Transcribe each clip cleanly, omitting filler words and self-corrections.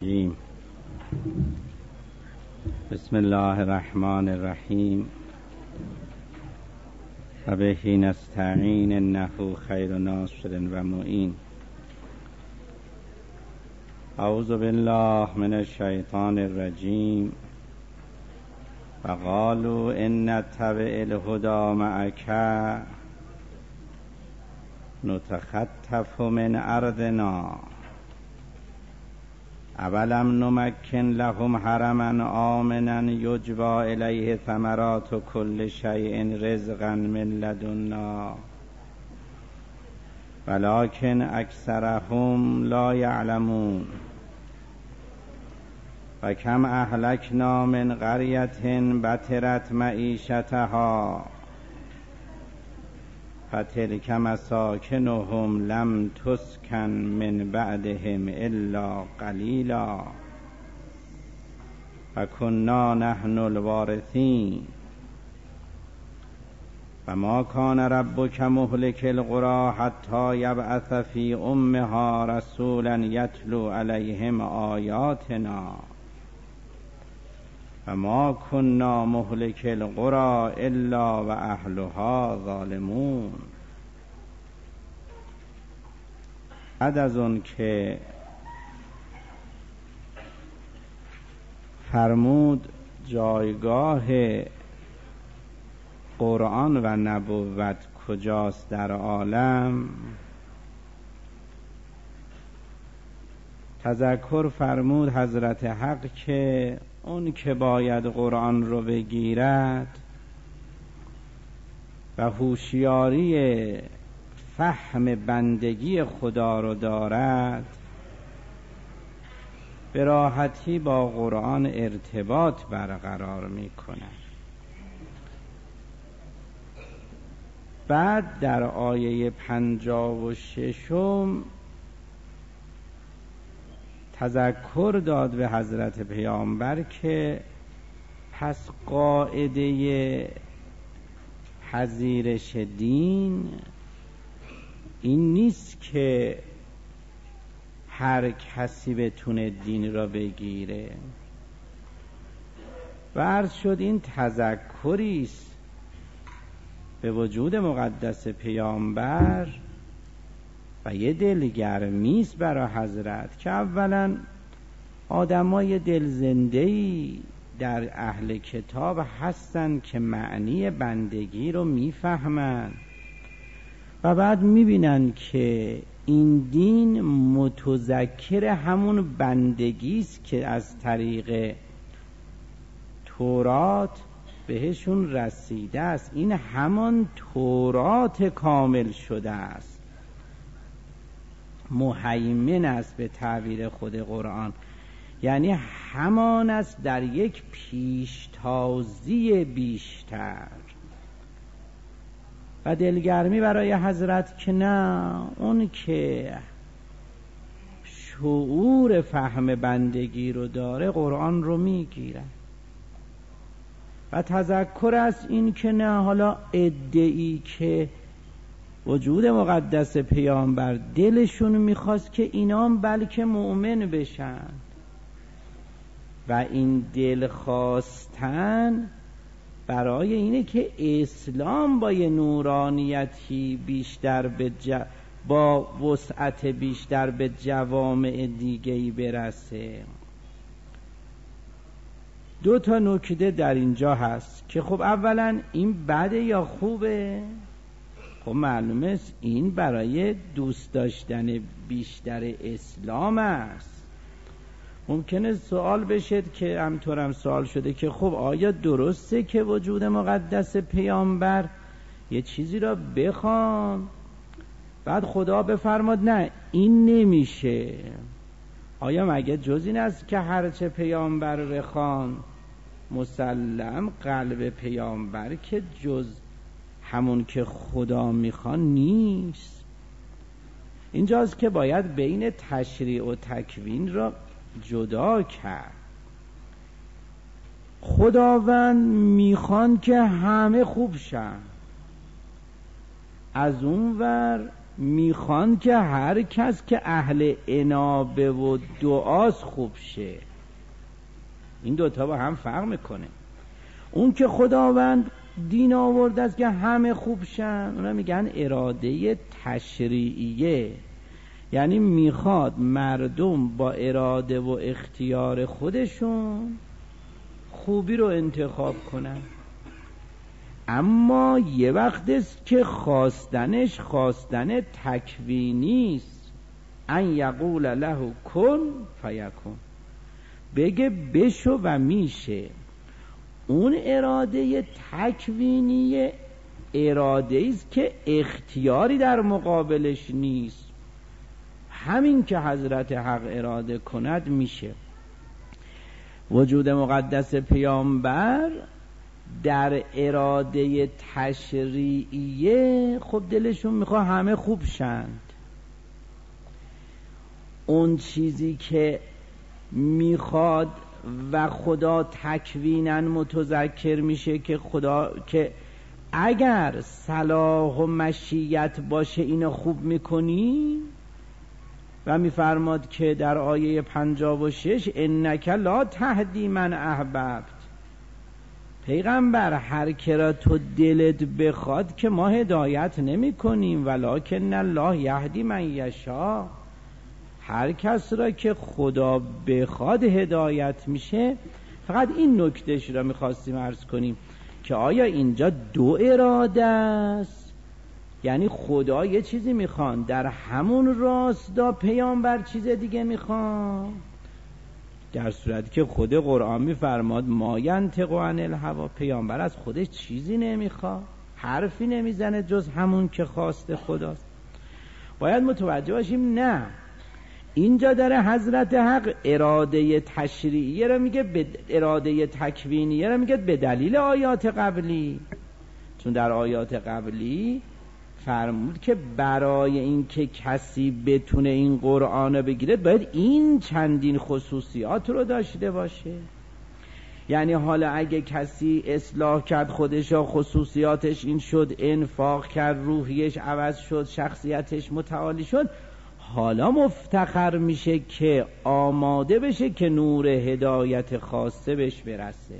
بسم الله الرحمن الرحیم و به نستعین انه خیر ناصر و معین. اعوذ بالله من الشیطان الرجیم و قالوا ان نتبع الهدى معک نتخطف من ارضنا اولم نمکن لهم حرما آمنا یجبی الیه ثمرات کل شیء رزقا من لدنا ولکن اکثرهم لا یعلمون و کم اهلکنا من قریة بطرت معیشتها فتلک مساکنهم لم تسکن من بعدهم الا قلیلا و کنا نحن الوارثین و ما کان ربک مهلک القری حتی یبعث فی امها رسولا یتلو علیهم آیاتنا و ما کنا مهلک القری الا و اهلها ظالمون. بعد از اون که فرمود جایگاه قرآن و نبوت کجاست در عالم، تذکر فرمود حضرت حق که اون که باید قرآن رو بگیرد و هوشیاری فهم بندگی خدا رو دارد به راحتی با قرآن ارتباط برقرار میکنه. بعد در آیه 56 تذکر داد به حضرت پیامبر که پس قاعده پذیرش دین این نیست که هر کسی بتونه دین را بگیره و عرض شد این تذکریست به وجود مقدس پیامبر و یه دلگرمیست برای حضرت که اولا آدمای دلزنده‌ای در اهل کتاب هستن که معنی بندگی رو میفهمن و بعد میبینن که این دین متذکر همون بندگیست که از طریق تورات بهشون رسیده است. این همان تورات کامل شده است، مهیمن است به تعبیر خود قرآن، یعنی همان است در یک پیشتازی بیشتر و دلگرمی برای حضرت که نه، اون که شعور فهم بندگی رو داره قرآن رو میگیره و تذکر است این که نه، حالا ادعی که وجود مقدس پیامبر دلشون میخواست که اینام بلکه مؤمن بشن و این دل خواستن برای اینه که اسلام با یه نورانیتی بیشتر با وسعت بیشتر به جوامع دیگه‌ای برسه. دو تا نکته در اینجا هست که خب اولا این بده یا خوبه؟ خب معلومه است این برای دوست داشتن بیشتر اسلام است. ممکنه سوال بشد که همطورم سوال شده که خب آیا درسته که وجود مقدس پیامبر یه چیزی را بخوام بعد خدا بفرماد نه این نمیشه؟ آیا مگه جز این است که هرچه پیامبر بخوان؟ مسلم قلب پیامبر که جز همون که خدا میخوان نیست. اینجاست که باید بین تشریع و تکوین را جدا کرد. خداوند میخوان که همه خوب شن، از اون ور میخوان که هر کس که اهل انابه و دعاست خوب شه. این دوتا با هم فرق میکنه. اون که خداوند دین آورده است که همه خوب شن، اونا میگن اراده تشریعیه، یعنی میخواد مردم با اراده و اختیار خودشون خوبی رو انتخاب کنن. اما یه وقت است که خواستنش خواستن تکوینی است، ان یقول له کن فیکون، بگه بشو و میشه. اون اراده تکوینی اراده است که اختیاری در مقابلش نیست، همین که حضرت حق اراده کند میشه. وجود مقدس پیامبر در اراده تشریعیه خب دلشون میخواد همه خوب شند. اون چیزی که میخواد و خدا تکویناً متذکر میشه که خدا که اگر صلاح و مشیت باشه اینو خوب میکنی، و میفرماد که در آیه 56 انک لا تهدی من احببت، پیغمبر هر که را تو دلت بخواد که ما هدایت نمی کنیم، ولکن الله یهدی من یشاء، هر کس را که خدا بخواد هدایت میشه. فقط این نکتهش را میخواستیم عرض کنیم که آیا اینجا دو اراده است، یعنی خدا یه چیزی میخوان در همون راستا پیامبر چیز دیگه میخوان، در صورتی که خود قرآن میفرماد ما ینطق عن الهوی، پیامبر از خودش چیزی نمیخواد، حرفی نمیزنه جز همون که خواست خداست. باید متوجه باشیم نه، اینجا داره حضرت حق اراده تشریعیه رو میگه، اراده تکوینیه رو میگه به دلیل آیات قبلی، چون در آیات قبلی فرمود که برای این که کسی بتونه این قرآن رو بگیره باید این چندین خصوصیات رو داشته باشه. یعنی حالا اگه کسی اصلاح کرد خودش، خصوصیاتش این شد، انفاق کرد، روحیش عوض شد، شخصیتش متعالی شد، حالا مفتخر میشه که آماده بشه که نور هدایت خاصه بهش برسه.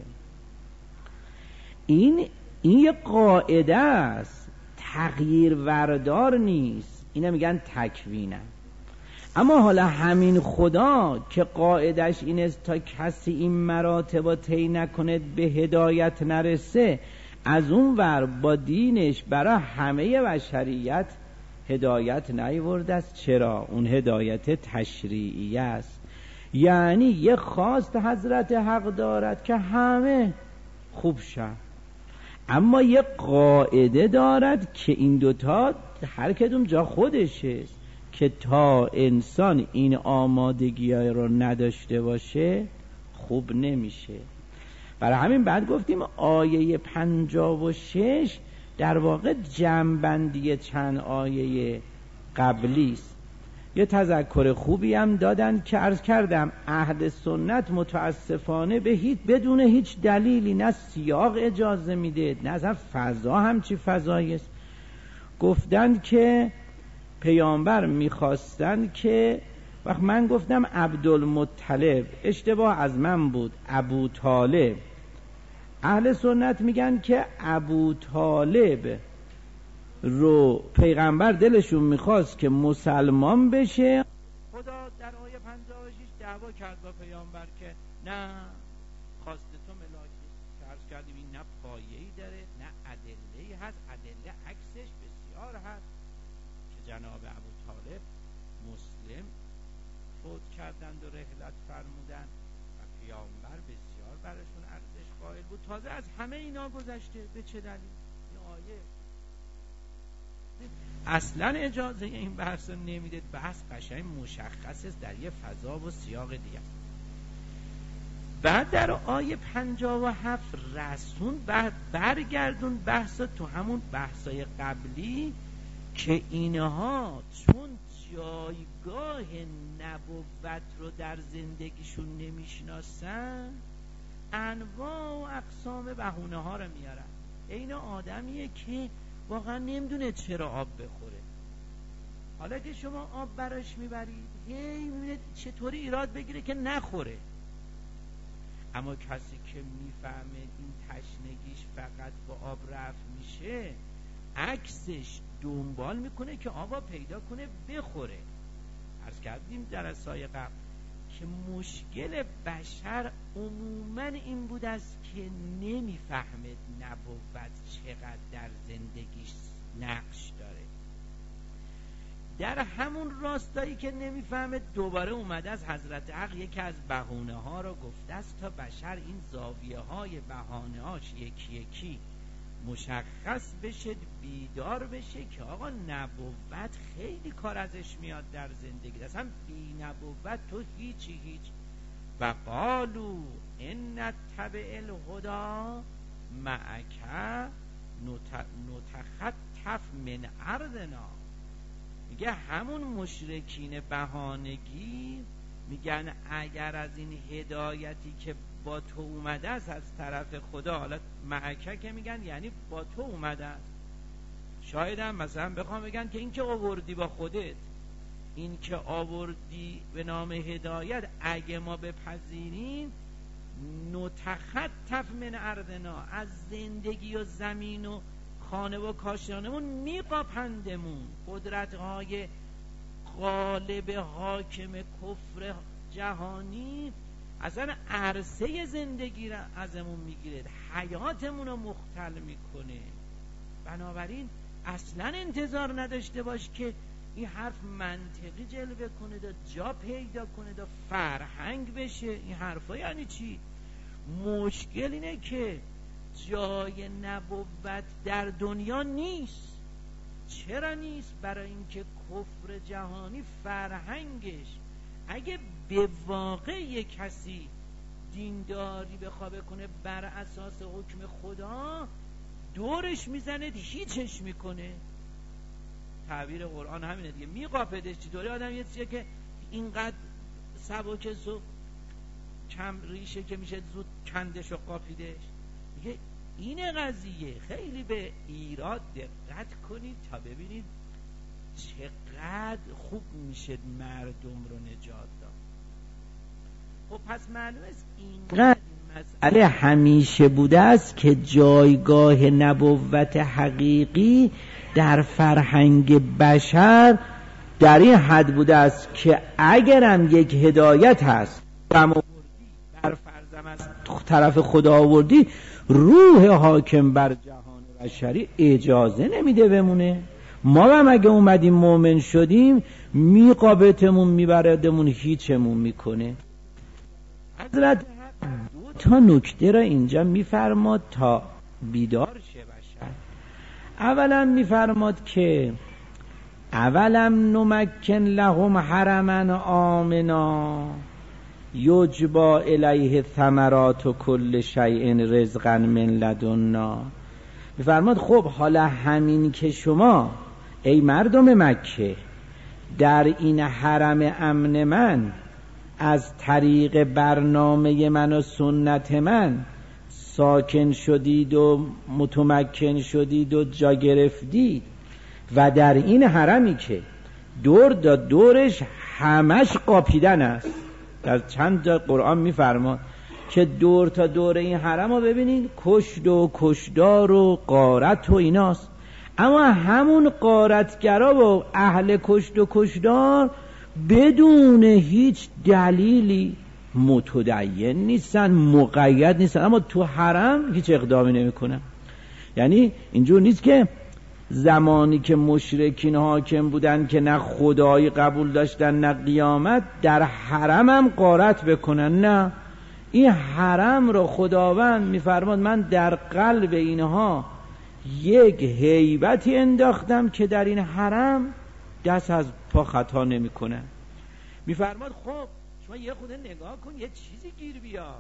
این یه قاعده است، تغییر وردار نیست، اینا میگن تکوینه. اما حالا همین خدا که قاعدش این است تا کسی این مراتب طی نکنه به هدایت نرسه، از اون ور با دینش برای همه بشریت هدایت نیورده است. چرا؟ اون هدایت تشریعی است، یعنی یه خواست حضرت حق دارد که همه خوب شن، اما یه قاعده دارد که این دوتا هر کدوم جا خودشه، که تا انسان این آمادگی رو نداشته باشه خوب نمیشه. برای همین بعد گفتیم آیه 56 در واقع جمع‌بندی چند آیه قبلی است. یه تذکر خوبی هم دادن که عرض کردم اهل سنت متاسفانه بدون هیچ دلیلی، نه سیاق اجازه میده نه اصلا فضا همچی فضایی است، گفتن که پیامبر میخواستن که وقت من گفتم عبدالمطلب، اشتباه از من بود، ابو طالب. اهل سنت میگن که ابو طالب رو پیغمبر دلشون میخواست که مسلمان بشه. خدا در آیه 56 دعوا کرد با پیامبر که نه خواست تو ملاکی که عرض کردیم این نه پایه‌ای داره نه ادله‌ای هست، ادله عکسش بسیار هست که جناب ابو طالب مسلم فوت کردند و رحلت فرمودند و پیامبر بسیار برشون ارزش قائل بود. تازه از همه اینا گذشته، به چه دلیل؟ این آیه اصلا اجازه این بحث رو نمیده، بحث قشنگ مشخص است در یه فضا و سیاق دیگه. بعد در آیه 57 رسون برگردون بحث تو همون بحثای قبلی که اینها چون جایگاه نبوت رو در زندگیشون نمیشناسن انواع و اقسام بهونه ها رو میارن. این آدمیه که واقعا نمیدونه چرا آب بخوره، حالا که شما آب براش میبرید میبینید چطوری ایراد بگیره که نخوره. اما کسی که میفهمه این تشنگیش فقط با آب رفع میشه، عکسش دنبال میکنه که آبا پیدا کنه بخوره. عرض کردیم جلسه‌های قبل که مشکل بشر عموماً این بود است که نمیفهمه نبوت چقدر در زندگیش نقش داره. در همون راستایی که نمیفهمه دوباره اومده از حضرت حق یکی از بهونه ها رو گفته است تا بشر این زاویه های بهانه هاش یکی یکی مشخص بشه، بیدار بشه که آقا نبوت خیلی کار ازش میاد در زندگی، اصلا بی نبوت تو هیچی. و قالو ان نتبع الهدی معک نتخطف من ارضنا. میگه همون مشرکین بهانگی میگن اگر از این هدایتی که با تو اومده است از طرف خدا، حالا معکه که میگن یعنی با تو اومده است، شاید هم مثلا بخوام بگن که این که آوردی با خودت، این که آوردی به نام هدایت اگه ما بپذیریم، نتخطف من ارضنا، از زندگی و زمین و خانه و کاشانمون میقاپندمون. قدرت‌های غالب حاکم کفر جهانی اصلا عرصه زندگی را ازمون میگیره، حیاتمون رو مختل میکنه. بنابراین اصلا انتظار نداشته باش که این حرف منطقی جلوه کنه دا جا پیدا کنه دا فرهنگ بشه. این حرفا یعنی چی؟ مشکل اینه که جای نبوت در دنیا نیست. چرا نیست؟ برای اینکه کفر جهانی فرهنگش اگه به واقع یک کسی دینداری بخواه کنه بر اساس حکم خدا، دورش میزنه هیچش میکنه. تعبیر قرآن همینه دیگه، میقاپدش. چطوری آدم یه چیزی که اینقدر سبک و کم ریشه که میشه زود کندش و قاپیدش. میگه این قضیه خیلی به ایراد دقت کنید تا ببینید چقدر خوب میشه مردم رو نجات داد. خب پس معلومه اینقدر مسئله همیشه بوده است که جایگاه نبوت حقیقی در فرهنگ بشر در این حد بوده است که اگرم یک هدایت هست بر فرضم از طرف خدا آوردی، روح حاکم بر جهان بشری اجازه نمیده بمونه. ما هم اگه اومدیم مؤمن شدیم میقابتمون میبردمون هیچمون میکنه. حضرت دو تا نکته را اینجا میفرماد تا بیدار شه بشر. اولا میفرماد که اولم نمکن لهم حرما آمنا یجبا الیه ثمرات و کل شیء رزقا من لدنا. میفرماد خب حالا همین که شما ای مردم مکه در این حرم امن من از طریق برنامه من و سنت من ساکن شدید و متمکن شدید و جا گرفتید و در این حرمی که دورش همش قاپیدن است. در چند جا قرآن میفرماد که دور تا دور این حرم رو ببینید کشت و کشدار و غارت و ایناست، اما همون غارتگرا و اهل کشت و کشدار بدون هیچ دلیلی متدین نیستن، مقید نیستن، اما تو حرم هیچ اقدامی نمی کنن. یعنی اینجور نیست که زمانی که مشرکین حاکم بودن که نه خدایی قبول داشتن نه قیامت، در حرم هم غارت بکنن. نه، این حرم رو خداوند میفرماد من در قلب اینها یک هیبتی انداختم که در این حرم دست از پا خطا نمی کنن. میفرماد خب شما یه خود نگاه کن یه چیزی گیر بیاد.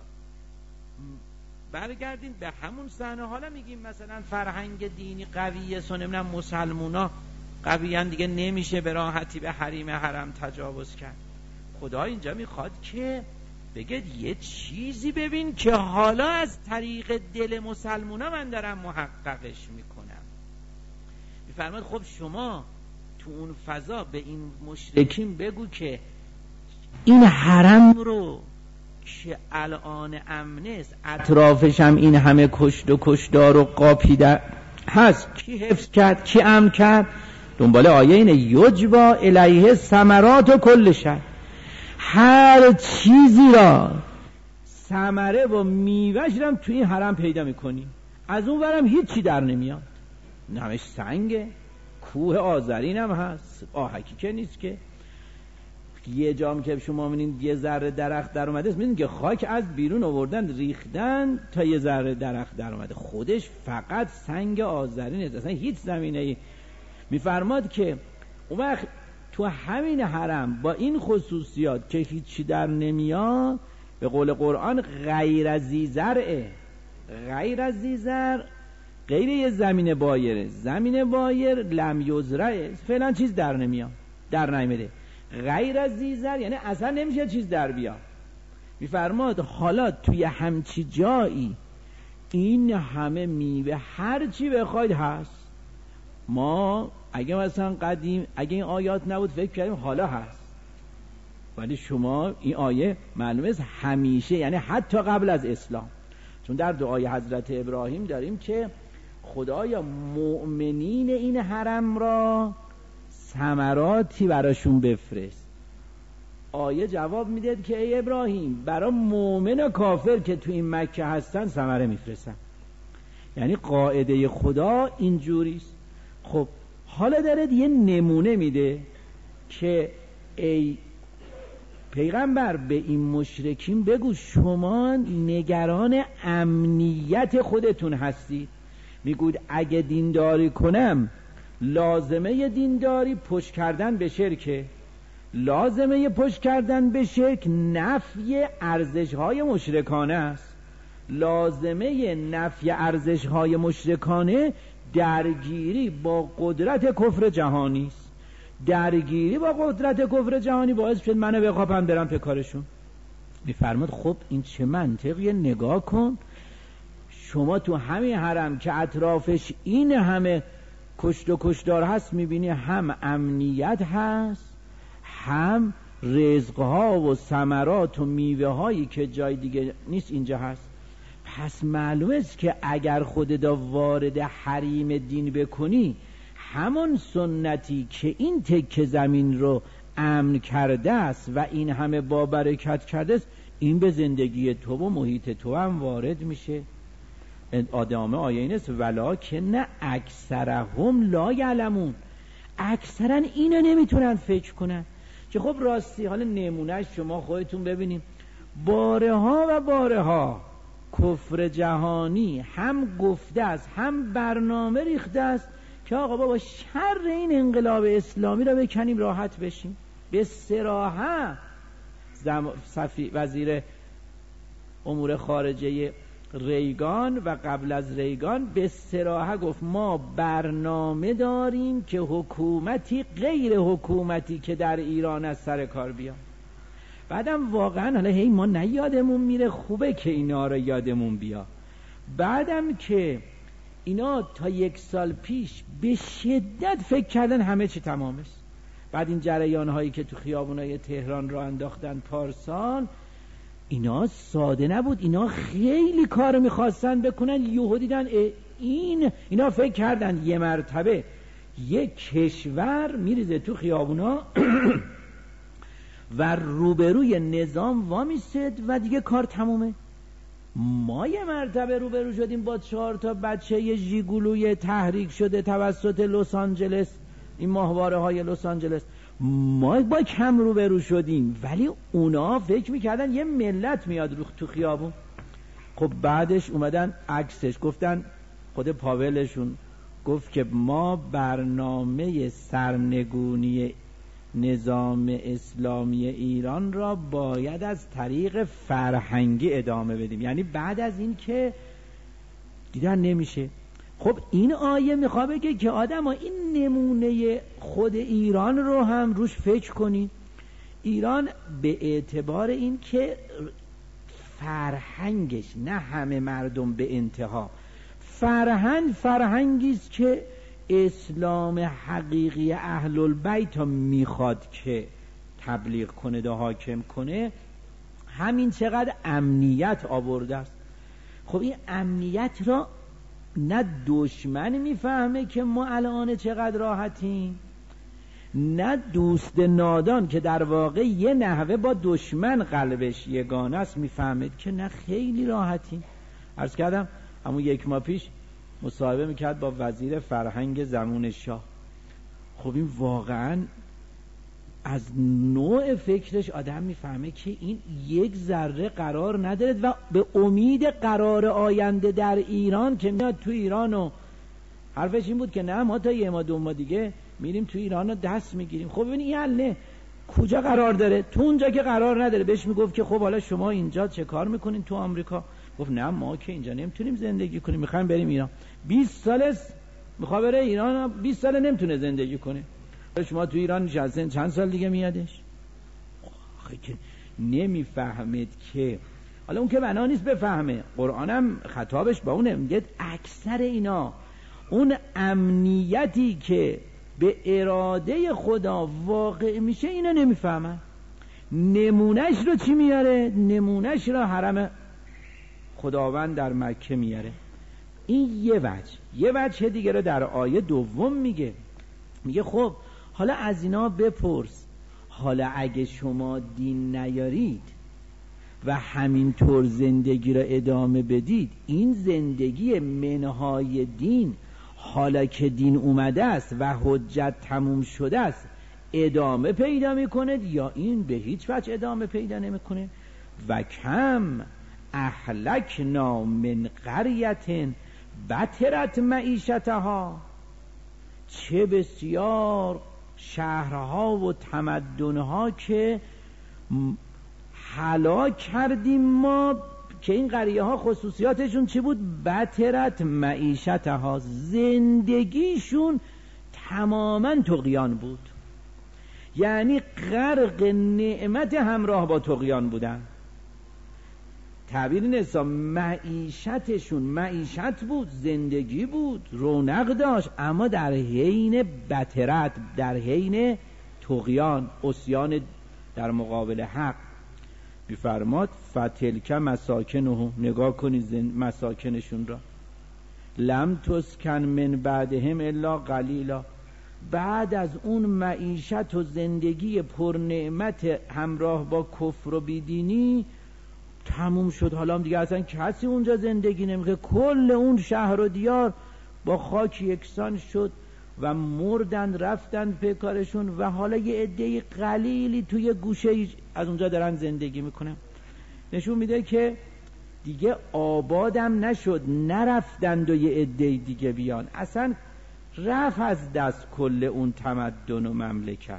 برگردین به همون صحنه. حالا میگیم مثلا فرهنگ دینی قویه، نمیدونم مسلمونا قویان دیگه نمیشه به راحتی به حریم حرم تجاوز کرد. خدا اینجا میخواد که بگید یه چیزی ببین که حالا از طریق دل مسلمونا من دارم محققش میکنم. میفرماد خب شما تو اون فضا به این مشرکین بگو که این حرم رو که الان امن است، اطرافش هم این همه کشت و کشتار و قاپیده هست، کی حفظ کرد، کی امن کرد؟ دنبال آیه اینه یجبا الیه ثمرات و کل شیء، هر چیزی را ثمره و میوه‌اش رو تو این حرم پیدا میکنی. از اون ورم هیچی در نمیاد، همش سنگه، کوه آذرین هم هست، آهکی که نیست که. یه جام که شما می‌بینید یه ذره درخت در اومده است، می‌بینید که خاک از بیرون آوردن ریختن تا یه ذره درخت در اومده، خودش فقط سنگ آذرین است، اصلا هیچ زمینه‌ای. می‌فرماد که اون وقت تو همین حرم با این خصوصیات که هیچی در نمیاد، به قول قرآن غیر از ذی زرعه، غیر از ذی زرع، غیر یه زمین بایره، زمین بایر لم یزرعه، فعلا چیز در نمیاد، در نمیده. غیر از ذی زرع یعنی اصلا نمیشه چیز در بیا. میفرماد حالا توی همچی جایی این همه میوه هر چی بخواید هست. ما اگه مثلا قدیم اگه این آیات نبود فکر کردیم حالا هست، ولی شما این آیه معلومه است همیشه، یعنی حتی قبل از اسلام. چون در دعای حضرت ابراهیم داریم که خدایا مؤمنین این حرم را ثمراتی براشون بفرست. آیه جواب میده که ای ابراهیم برای مؤمن و کافر که تو این مکه هستن ثمره میفرستن، یعنی قاعده خدا اینجوریست. خب حالا داره یه نمونه میده که ای پیغمبر به این مشرکین بگو شما نگران امنیت خودتون هستید. میگوید اگه دینداری کنم لازمه دینداری پشت کردن به شرکه، لازمه پشت کردن به شرک نفی ارزش‌های مشرکانه است، لازمه نفی ارزش‌های مشرکانه درگیری با قدرت کفر جهانی است. درگیری با قدرت کفر جهانی باعث شد منو بخوابم برم به کارشون. میفرماد خب این چه منطقیه؟ نگاه کن، شما تو همین حرم که اطرافش این همه کشت و کشتار هست میبینی هم امنیت هست، هم رزقها و ثمرات و میوه هایی که جای دیگه نیست اینجا هست. پس معلومه است که اگر خودت وارد حریم دین بکنی، همون سنتی که این تکه زمین رو امن کرده است و این همه با برکت کرده است، این به زندگی تو و محیط تو هم وارد میشه. آدامه آیه این است ولکن اکثرهم لا یعلمون، اکثرا اینو نمیتونن فکر کنن. که خب راستی حالا نمونهش شما خودتون ببینیم، بارها و بارها کفر جهانی هم گفته است هم برنامه ریخته است که آقا بابا شر این انقلاب اسلامی را بکنیم راحت بشیم. به صراحت وزیر امور خارجه ریگان و قبل از ریگان به صراحت گفت ما برنامه داریم که حکومتی غیر حکومتی که در ایران از سر کار بیاد. بعدم واقعا حالا هی ما نه یادمون میره، خوبه که اینا رو یادمون بیا. بعدم که اینا تا 1 سال پیش به شدت فکر کردن همه چی تمام است. بعد این جریان هایی که تو خیابونای تهران را انداختن پارسال، اینا ساده نبود، اینا خیلی کار میخواستن بکنن. یهو دیدن اینا فکر کردن یه مرتبه یک کشور میریزه تو خیابونا و روبروی نظام وامیسد و دیگه کار تمومه. ما یه مرتبه روبرو شدیم با 4 تا بچه یه ژیگولوی تحریک شده توسط لس آنجلس، این ماهواره های لس آنجلس، ما با کم روبرو شدیم، ولی اونا فکر میکردن یه ملت میاد رو تو خیابون. خب بعدش اومدن عکسش گفتن، خود پاولشون گفت که ما برنامه سرنگونی نظام اسلامی ایران را باید از طریق فرهنگی ادامه بدیم، یعنی بعد از این که دیدن نمیشه. خب این آیه میخواد بگه که آدم ها این نمونه خود ایران رو هم روش فکر کنید. ایران به اعتبار این که فرهنگش، نه همه مردم به انتها، فرهنگیست که اسلام حقیقی اهل البیت ها میخواد که تبلیغ کنه و حاکم کنه، همین چقدر امنیت آورده است. خب این امنیت را نه دشمن میفهمه که ما الان چقدر راحتیم، نه دوست نادان که در واقع یه نحوه با دشمن قلبش یگانه است میفهمه که نه خیلی راحتیم. عرض کردم همون 1 ماه پیش مصاحبه میکرد با وزیر فرهنگ زمان شاه. خب این واقعا از نوع فکرش آدم میفهمه که این یک ذره قرار نداره و به امید قرار آینده در ایران که میاد تو ایران و حرفش این بود که نه ما تا 1 ماه 2 ماه دیگه میریم تو ایران رو دست میگیریم. خب ببین این حله کجا قرار داره؟ تو اونجا که قرار نداره. بهش میگفت که خب حالا شما اینجا چه کار میکنین تو آمریکا؟ گفت نه ما که اینجا نمیتونیم زندگی کنیم، میخوایم بریم ایران. 20 سال میخواد بره ایران، 20 سال نمیتونه زندگی کنه. شما تو ایران نشستین چند سال دیگه میادش؟ آخه که نمیفهمید که حالا اون که بنا نیست بفهمه، قرآنم خطابش با اونه، میگه اکثر اینا اون امنیتی که به اراده خدا واقع میشه اینا نمیفهمن. نمونهش رو چی میاره؟ نمونهش رو حرم خداوند در مکه میاره. این یه وجه دیگه رو در آیه 2 میگه خب حالا از اینا بپرس، حالا اگه شما دین نیارید و همینطور زندگی را ادامه بدید، این زندگی منهای دین حالا که دین اومده است و حجت تموم شده است ادامه پیدا میکنه یا این به هیچ وجه ادامه پیدا نمیکنه؟ و کم اهلکنا من قریة بطرت معیشتها، چه بسیار شهرها و تمدنها که هلاک کردیم ما، که این قریه ها خصوصیاتشون چی بود؟ بطرت معیشتها، زندگیشون تماما طغیان بود، یعنی غرق نعمت همراه با طغیان بودن. تعبیر نیست، معیشتشون معیشت بود، زندگی بود، رونق داشت، اما در حین بطرت، در حین طغیان، عصیان در مقابل حق. بیفرماد فتلک مساکنه، نگاه کنید مساکنشون را، لم تسکن من بعدهم الا قلیلا، بعد از اون معیشت و زندگی پر نعمت همراه با کفر و بیدینی تموم شد. حالا هم دیگه اصلا کسی اونجا زندگی نمیکنه، کل اون شهر و دیار با خاک یکسان شد و مردن رفتن به کارشون و حالا یه عده قلیلی توی گوشه از اونجا دارن زندگی میکنن. نشون میده که دیگه آبادم نشد، نرفتند و یه عده دیگه بیان، اصلا رفت از دست کل اون تمدن و مملکت.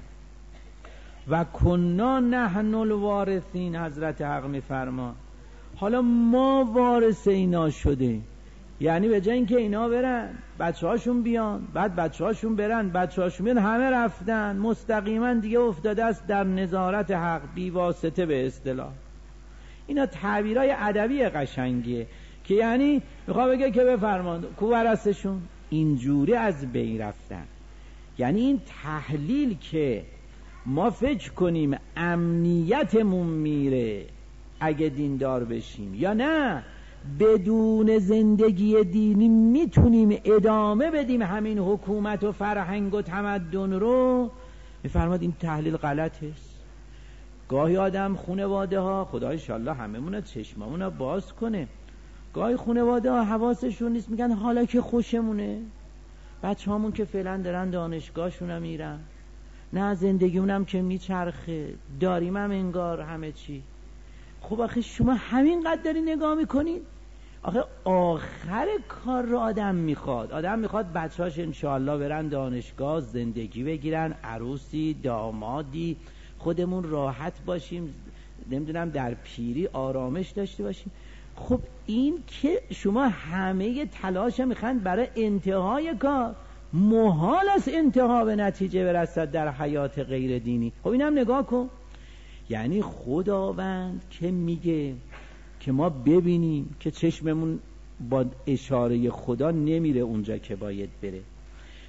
و کنا نحن الوارثین، حضرت حق میفرما حالا ما وارث اینا شده، یعنی به جای اینکه اینا برن بچه هاشون بیان، بعد بچه هاشون برن بچه هاشون بیان، همه رفتن، مستقیما دیگه افتاده است در نظارت حق بی واسطه به اصطلاح. اینا تعبیرای ادبی قشنگیه که یعنی میخواد بگه که بفرمان کو ورثشون اینجوری از بین رفتن. یعنی این تحلیل که ما فکر کنیم امنیتمون میره اگه دیندار بشیم یا نه بدون زندگی دینی میتونیم ادامه بدیم همین حکومت و فرهنگ و تمدن رو، میفرماد این تحلیل غلط است. گاهی آدم خانواده ها، خدا انشالله هممون چشممون رو باز کنه، گاهی خانواده ها حواسشون نیست، میگن حالا که خوشمونه، بچه هامون که فعلا دارن دانشگاهشون هم میرن، نه زندگیمونم که میچرخه، داریم هم انگار همه چی. خب آخه شما همینقدر داری نگاه میکنید؟ آخه آخر کار رو آدم میخواد بچه‌هاش انشاءالله برن دانشگاه، زندگی بگیرن، عروسی، دامادی، خودمون راحت باشیم، نمیدونم در پیری آرامش داشته باشیم. خب این که شما همه تلاش میخواین برای انتهای کار، محال است انتها به نتیجه برسد در حیات غیر دینی. خب اینم نگاه کن، یعنی خداوند که میگه که ما ببینیم که چشممون با اشاره خدا نمیره اونجا که باید بره،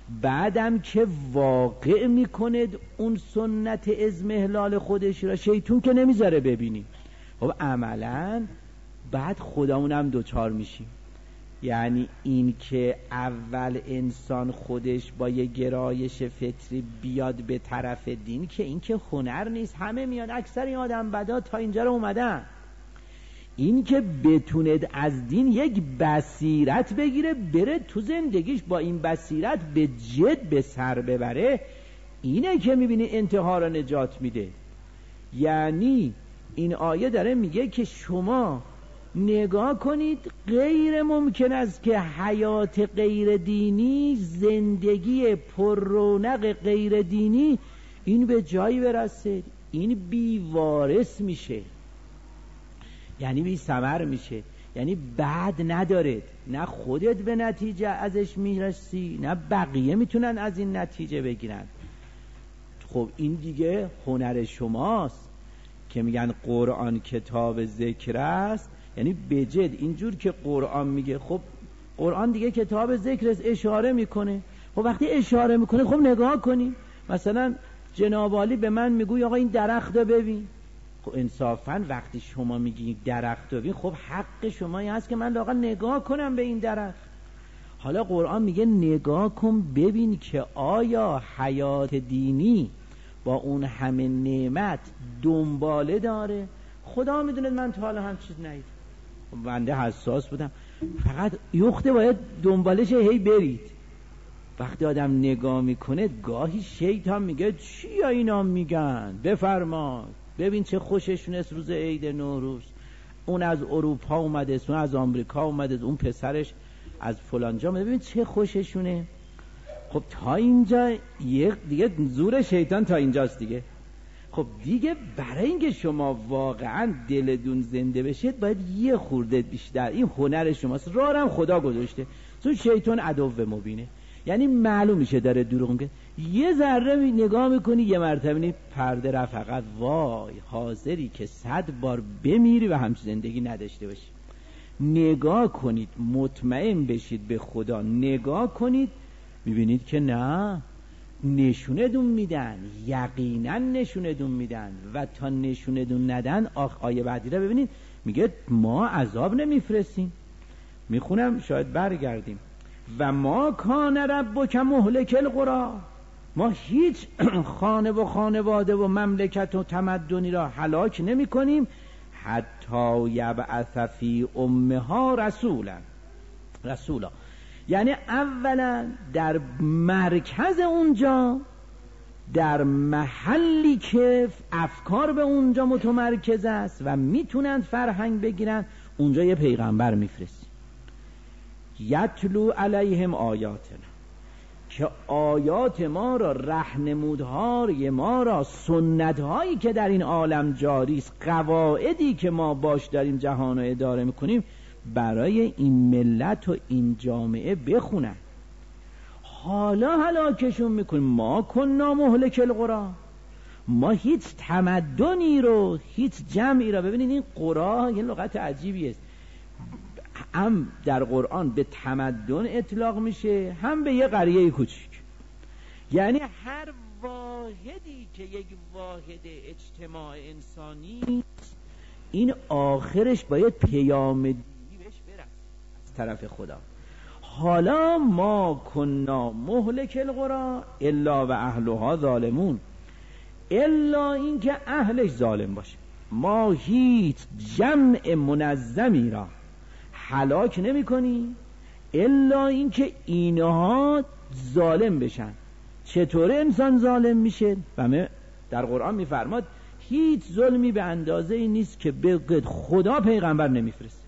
بعدم که واقع میکنه اون سنت اضمحلال خودش را، شیطون که نمیذاره ببینیم. خب عملا بعد خودمونم دوچار میشیم. یعنی این که اول انسان خودش با یه گرایش فطری بیاد به طرف دین، که این که هنر نیست، همه میاد، اکثر این آدم بدا تا اینجا رو اومدن. این که بتوند از دین یک بصیرت بگیره، بره تو زندگیش با این بصیرت به جد به سر ببره، اینه که میبینی انتها را نجات میده. یعنی این آیه داره میگه که شما نگاه کنید، غیر ممکن است که حیات غیر دینی، زندگی پر رونق غیر دینی این به جایی برسه، این بیوارث میشه، یعنی بی ثمر میشه، یعنی بعد ندارد، نه خودت به نتیجه ازش میرسی نه بقیه میتونن از این نتیجه بگیرن. خب این دیگه هنر شماست که میگن قرآن کتاب ذکر است. یعنی بجد اینجور که قرآن میگه، خب قرآن دیگه کتاب ذکر است، اشاره میکنه. خب وقتی اشاره میکنه، خب نگاه کنی، مثلا جناب عالی به من میگوی آقا این درخت رو ببین، خب انصافاً وقتی شما میگی درخت رو ببین، خب حق شما این هست که من لااقل نگاه کنم به این درخت. حالا قرآن میگه نگاه کن ببین که آیا حیات دینی با اون همه نعمت دنباله داره. خدا میدونه من تا حالا هم چیز ندیدم، بنده حساس بودم، فقط یخته باید دنبالش هی برید. وقتی آدم نگاه میکنه گاهی شیطان میگه چی اینا میگن، بفرما ببین چه خوششون است روز عید نوروز، اون از اروپا اومده، اون از آمریکا اومده، اون پسرش از فلانجا اومده، ببین چه خوششونه. خب تا اینجا دیگه زور شیطان تا اینجاست دیگه. خب دیگه برای اینکه شما واقعا دلتون زنده بشید باید یه خورده بیشتر، این هنر شماست، راه هم خدا گذاشته، چون شیطان عدو مبینه، یعنی معلوم میشه داره دروغ میگه. یه ذره نگاه میکنی، یه مرتبه میبینی پرده رفت، فقط وای حاضری که 100 بار بمیری و همچین زندگی نداشته باشی. نگاه کنید، مطمئن بشید به خدا، نگاه کنید میبینید که نه، نشوندون میدن، یقینا نشوندون میدن، و تا نشوندون ندن آیه بعدی رو ببینید میگه ما عذاب نمیفرستیم. میخونم شاید برگردیم. و ما کان ربک مهلک القری، ما هیچ خانه و خانواده و مملکت و تمدنی را هلاک نمی کنیم حتی یبعث فی امها رسولا. یعنی اولا در مرکز اونجا، در محلی که افکار به اونجا متمرکز است و میتونن فرهنگ بگیرن، اونجا یه پیغمبر میفرستیم یتلو علیهم آیاتنا، که آیات ما را، راهنمودهای ما را، سنتهایی که در این عالم جاری است، قواعدی که ما باش داریم جهان رو اداره میکنیم، برای این ملت و این جامعه بخونن. حالا هلاکشون میکنیم. ما کنا مهلک القری، ما هیچ تمدنی رو، هیچ جمعی را، ببینید این قرا یه لغت عجیبی است، هم در قرآن به تمدن اطلاق میشه، هم به یه قریه کوچیک. یعنی هر واحدی که یک واحد اجتماع انسانی، این آخرش باید پیام دینی بهش برسه از طرف خدا. حالا ما کنا مهلک القری الا و اهلها ظالمون، الا این که اهلش ظالم باشه. ما هیچ جمع منظمی را هلاک نمی کنی الا این که اینها ظالم بشن. چطور انسان ظالم میشه؟ و در قرآن میفرماد هیچ ظلمی به اندازه ای نیست که بگید خدا پیغمبر نمیفرسته.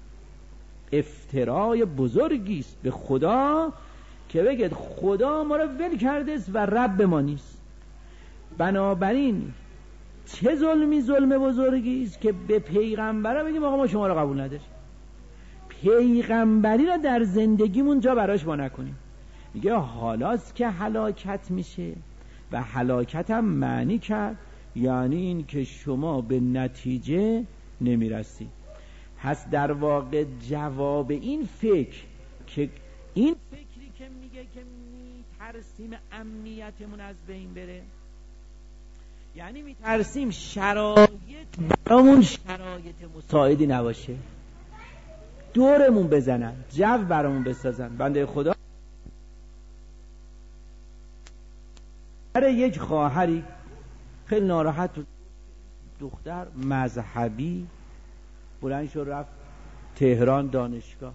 افترای بزرگی است به خدا که بگید خدا ما را ول کرده است و رب ما نیست. بنابراین چه ظلمی ظلم بزرگی است که به پیغمبر بگیم آقا ما شما را قبول نداریم، پیغمبری را در زندگیمون جا براش ما نکنیم. میگه حالاست که هلاکت میشه، و هلاکت هم معنی کرد یعنی این که شما به نتیجه نمیرسی. پس در واقع جواب این فکر که این فکری که میگه که میترسیم امنیتمون از بین بره، یعنی میترسیم شرایط برامون شرایط مساعدی نباشه، دورمون بزنن، جو برامون بسازن. بنده خدا برای یک خواهری خیلی ناراحت بود، دختر مذهبی بلند شد رفت تهران دانشگاه،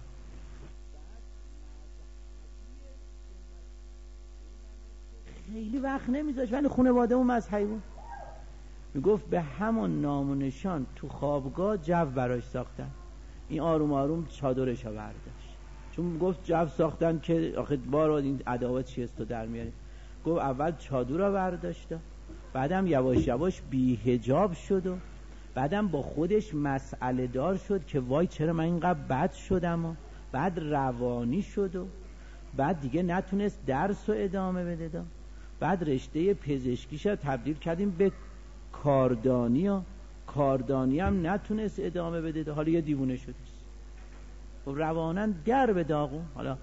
خیلی وقت نمیذاشت ولی خانواده اون مذهبی بود، میگفت به همون نام و نشان تو خوابگاه جو براش ساختن، این آروم آروم چادرشو برداشت، چون گفت جو ساختن که آخه بارو این عداوت چیست تو در میاری، گفت اول چادر رو برداشت، بعدم یواش یواش بی حجاب شد و بعدم با خودش مسئله دار شد که وای چرا من اینقدر بد شدم و بعد روانی شد و بعد دیگه نتونست درس رو ادامه بده، بعد رشته پزشکیش رو تبدیل کردیم به کاردانی و کاردانی هم نتونست ادامه بده، حالا یه دیوونه شده روانن در به داغون. حالا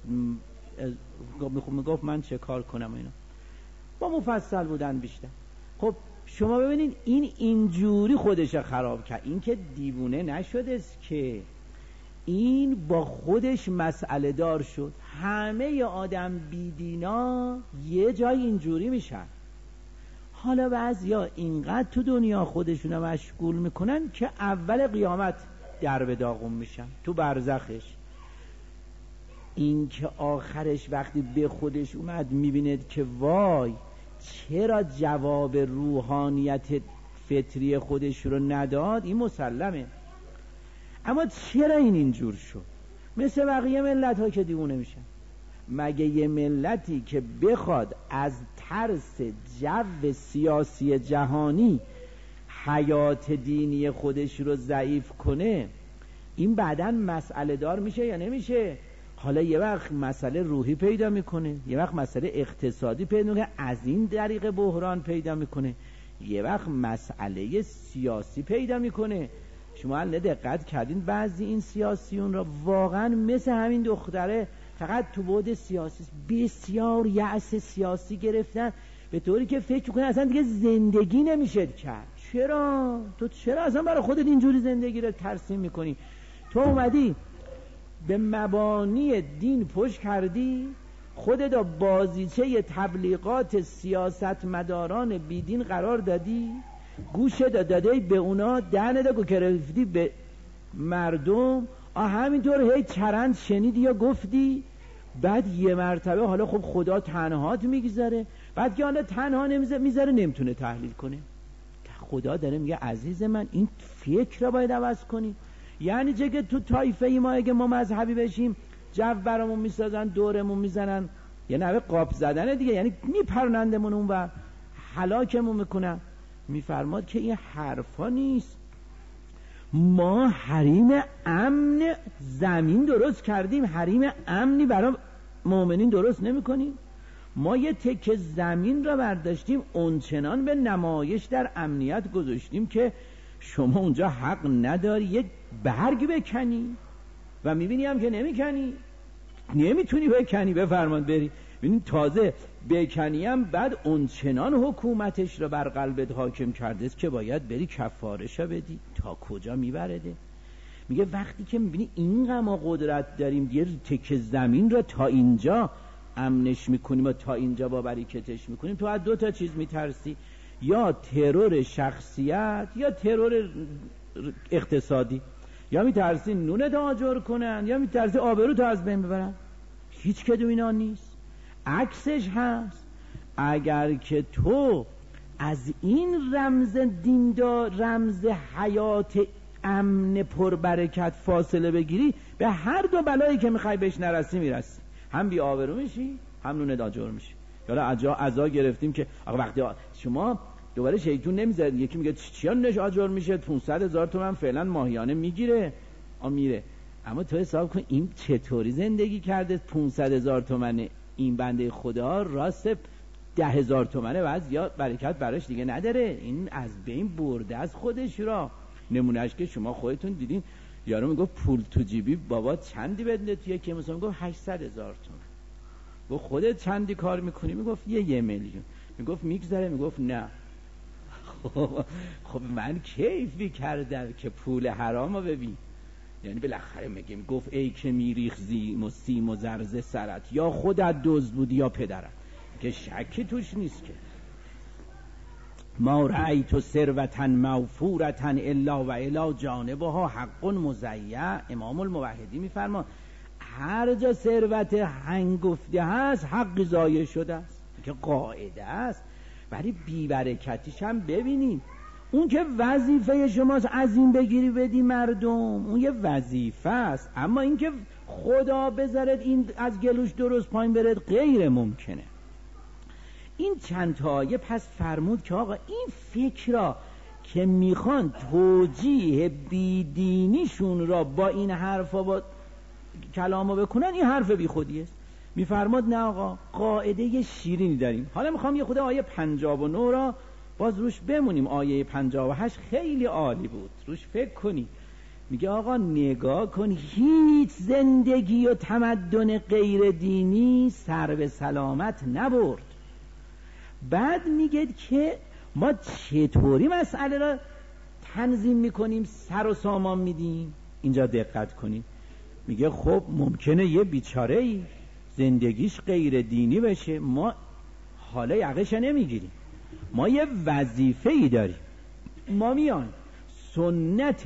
میگفت من چه کار کنم اینا، با مفصل بودن بیشتر. خب شما ببینید این اینجوری خودش خراب کرد، این که دیوونه نشده است که این با خودش مسئله دار شد. همه آدم بیدینا یه جای اینجوری میشن. حالا بعضیا اینقدر تو دنیا خودشونو مشغول میکنن که اول قیامت در به داغون میشن، تو برزخش. این که آخرش وقتی به خودش اومد میبیند که وای چرا جواب روحانیت فطری خودش رو نداد، این مسلمه. اما چرا این اینجور شد؟ مثل بقیه ملت ها که دیوونه میشن. مگه یه ملتی که بخواد از ترس جو سیاسی جهانی حیات دینی خودش رو ضعیف کنه، این بعداً مسئله دار میشه یا نمیشه؟ حالا یه وقت مسئله روحی پیدا میکنه، یه وقت مسئله اقتصادی پیدا میکنه، از این طریق بحران پیدا میکنه، یه وقت مسئله سیاسی پیدا میکنه. شما الان دقت کردین بعضی این سیاسیون را واقعا مثل همین دختره فقط تو بعد سیاسی بسیار یأس سیاسی گرفتن، به طوری که فکر کنه اصلا دیگه زندگی نمیشه کرد. چرا؟ تو چرا اصلا برای خودت اینجوری زندگی رو ترسیم میکنی؟ تو اومدی به مبانی دین پشت کردی، خودت رو بازیچه تبلیغات سیاست مداران بیدین قرار دادی، گوشت داده به اونا، دهنت رو گرفتی به مردم، همینطور هی چرند شنیدی یا گفتی. بعد یه مرتبه حالا خب خدا تنهات میگذاره، بعد که حالا تنها میذاره نمیتونه تحلیل کنه. خدا داره میگه عزیز من این فکر رو باید عوض کنی. یعنی چه تو طایفه ای ما اگه ما مذهبی بشیم جو برامون میسازن، دورمون میزنن، یه نوع قاپ زدنه دیگه، یعنی میپرنندمون اون و هلاکمون میکنن. میفرماد که این حرفا نیست، ما حریم امن زمین درست کردیم، حریم امنی برای مؤمنین درست نمی کنیم. ما یه تکه زمین را برداشتیم اونچنان به نمایش در امنیت گذاشتیم که شما اونجا حق نداری یک برگ بکنی و میبینی هم که نمیکنی، نمیتونی بکنی، بفرمان بری. ببین تازه بکنی هم بعد اونچنان حکومتش را بر قلبت حاکم کرده است که باید بری کفارشو بدی. تا کجا میبرده؟ میگه وقتی که میبینی اینقدر ما قدرت داریم یه تکه زمین را تا اینجا امنش میکنیم و تا اینجا با بریکتش میکنیم، تو از دو تا چیز میترسی، یا ترور شخصیت یا ترور اقتصادی. یا میترسی نونت آجر کنن یا میترسی آبروت از بین ببرن. هیچ کدوم اینا نیست. عکسش هست. اگر که تو از این رمز دیندار، رمز حیات امن پربرکت فاصله بگیری، به هر دو بلایی که میخوای بهش نرسی میرسی، هم بی آبرو میشی هم نونت آجر میشی. حالا عزا گرفتیم که وقتی شما دوباره شیطون نمیذاره، یکی میگه چیا نش آجر میشه 500,000 تومان فعلا ماهیانه میگیره میره. اما تو حساب کن این چطوری زندگی کرده، 500,000 تومان این بنده خدا راست 10,000 تومنه بعد یا برکت براش دیگه نداره، این از بین برده از خودش را. نمونهش که شما خودتون دیدین، یارو میگفت پول تو جیبی بابا چندی بده توی که مثلا میگفت 800,000 تومان. گفت خودت چندی کار میکنی؟ میگفت 1 میلیون. میگفت میگذره؟ میگفت نه. خب من کیفی کردم که پول حرامو ببین. یعنی بالاخره میگیم گفت ای که میریخ سیم و زرز سرت، یا خودت دزد بودی یا پدرت، که شکی توش نیست. که ما رأیت ثروة موفورة الا و الی جانبها حق مضیع. امام الموحدی میفرما هر جا ثروت هنگفته هست حق ضایع شده است، که قاعده است. ولی بی‌برکتیش هم ببینید، اون که وظیفه شماست از این بگیری بدی مردم، اون یه وظیفه است، اما این که خدا بذارد این از گلوش درست پایین برد غیر ممکنه. این چند تا آیه پس فرمود که آقا این فکر که میخوان توجیه بیدینیشون را با این حرفا با کلامو بکنن، این حرف بی خودی است. میفرماد نه آقا، قاعده شیرینی داریم. حالا میخوام یه خود آیه 59 را باز روش بمونیم. آیه 58 خیلی عالی بود، روش فکر کنی. میگه آقا نگاه کن، هیچ زندگی و تمدن غیر دینی سر به سلامت نبرد. بعد میگه که ما چطوری مسئله را تنظیم میکنیم، سر و سامان میدیم. اینجا دقت کنیم، میگه خب ممکنه یه بیچاره ای زندگیش غیر دینی بشه، ما حالا یقش نمیگیریم، ما یه وظیفه ای داریم. ما میان سنت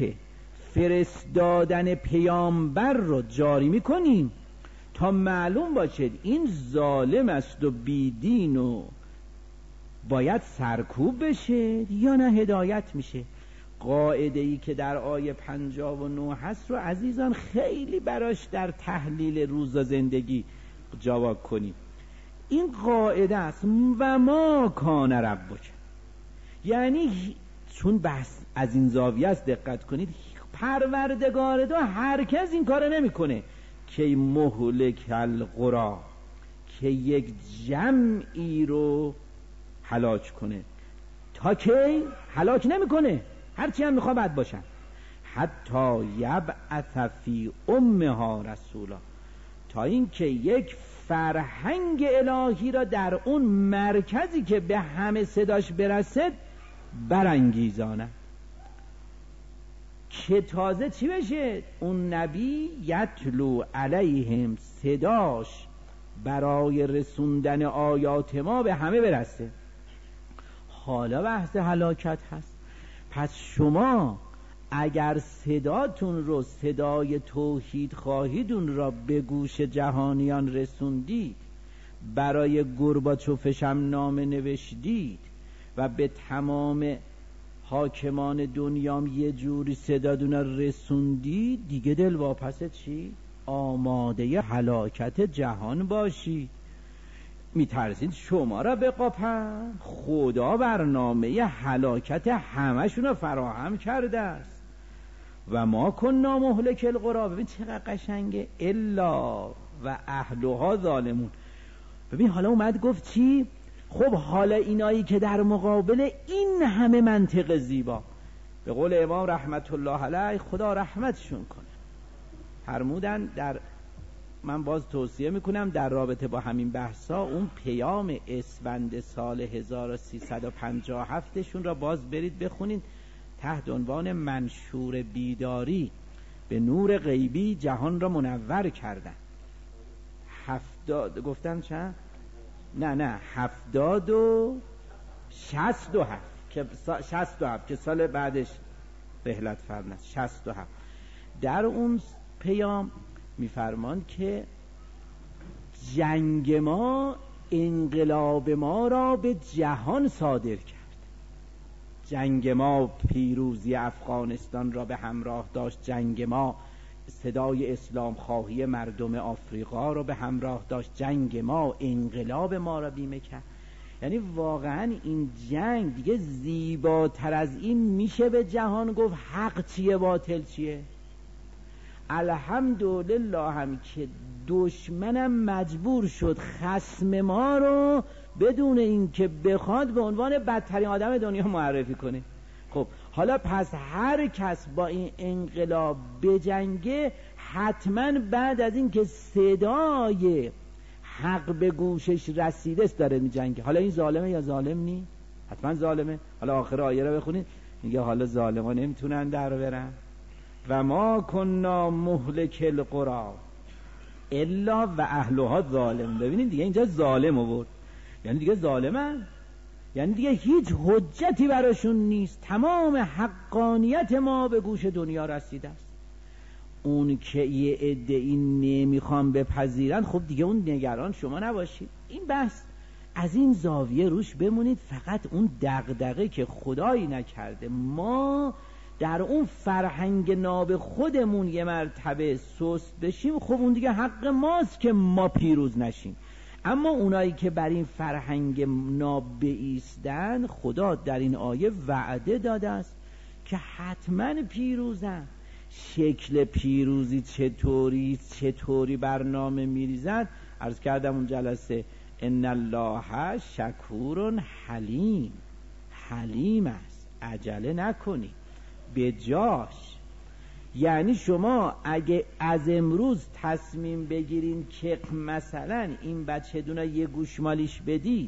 فرستادن پیامبر رو جاری میکنیم تا معلوم باشد این ظالم است و بیدین و باید سرکوب بشه یا نه هدایت میشه. قاعده ای که در آیه 59 هست رو عزیزان خیلی براش در تحلیل روز زندگی جواب کنیم. این قاعده است و ما کان ربک، یعنی چون بحث از این زاویه است دقت کنید، پروردگار تو هرکس این کار نمیکنه که مهلک القری، که یک جمعی رو هلاک کنه. تا کی هلاک نمیکنه، هرچی هم میخواد بد باشن، حتی یبعث فی امها رسولا، تا اینکه یک فرهنگ الهی را در اون مرکزی که به همه صداش برسد برانگیزانه، که تازه چی بشه؟ اون نبی یتلو علیهم، صداش برای رسوندن آیات ما به همه برسه. حالا بحث هلاکت هست. پس شما اگر صداتون رو، صدای توحید خواهیدون را به گوش جهانیان رسوندید، برای گورباچوفش هم نامه نوشتید و به تمام حاکمان دنیام یه جوری صداتون را رسوندید، دیگه دل واپس چی؟ آماده هلاکت جهان باشید. میترسید شما را بقاپن؟ خدا برنامه هلاکت همشون را فراهم کرده است. و ما کنا مهلک القری. ببین چقدر قشنگه، الا و اهلها ظالمون. ببین حالا اومد گفت چی؟ خب حالا اینایی که در مقابل این همه منطق زیبا، به قول امام رحمت الله علیه خدا رحمتشون کنه، فرمودن در، من باز توصیه میکنم در رابطه با همین بحثا اون پیام اسفند سال 1357 شون را باز برید بخونید، تحت عنوان منشور بیداری به نور غیبی جهان را منور کردن. 70 گفتم چند؟ نه 67 که 67 که سال بعدش رحلت فرمود 67. در اون پیام میفرمان که جنگ ما انقلاب ما را به جهان صادر کرد. جنگ ما پیروزی افغانستان را به همراه داشت، جنگ ما صدای اسلام خواهی مردم آفریقا را به همراه داشت، جنگ ما انقلاب ما را بیمه کرد. یعنی واقعا این جنگ دیگه زیباتر از این میشه به جهان گفت حق چیه باطل چیه. الحمدلله هم که دشمنم مجبور شد خصم ما رو بدون اینکه بخواد به عنوان بدترین آدم دنیا معرفی کنه. خب حالا پس هر کس با این انقلاب بجنگه، حتما بعد از این که صدای حق به گوشش رسیده است داره میجنگه. حالا این ظالمه یا ظالم نی؟ حتما ظالمه. حالا آخر آیه رو بخونید، میگه حالا ظالمان نمیتونن در برن. و ما کنا مهلک القری الا و اهلها ظالم. ببینید دیگه اینجا ظالم آورد، یعنی دیگه ظالمن، یعنی دیگه هیچ حجتی براشون نیست، تمام حقانیت ما به گوش دنیا رسیده است. اون که یه عده این نمیخوان بپذیرن، خب دیگه اون نگران شما نباشید. این بحث از این زاویه روش بمونید، فقط اون دغدغه که خدایی نکرده ما در اون فرهنگ ناب خودمون یه مرتبه سست بشیم، خب اون دیگه حق ماست که ما پیروز نشیم. اما اونایی که بر این فرهنگ ناب بایستن، خدا در این آیه وعده داده است که حتما پیروزن. شکل پیروزی چطوری برنامه میریزن عرض کردم اون جلسه، ان الله شکور حلیم. حلیم است، عجله نکنی به جاش. یعنی شما اگه از امروز تصمیم بگیرین که مثلا این بچه دونه یه گوشمالیش بدید،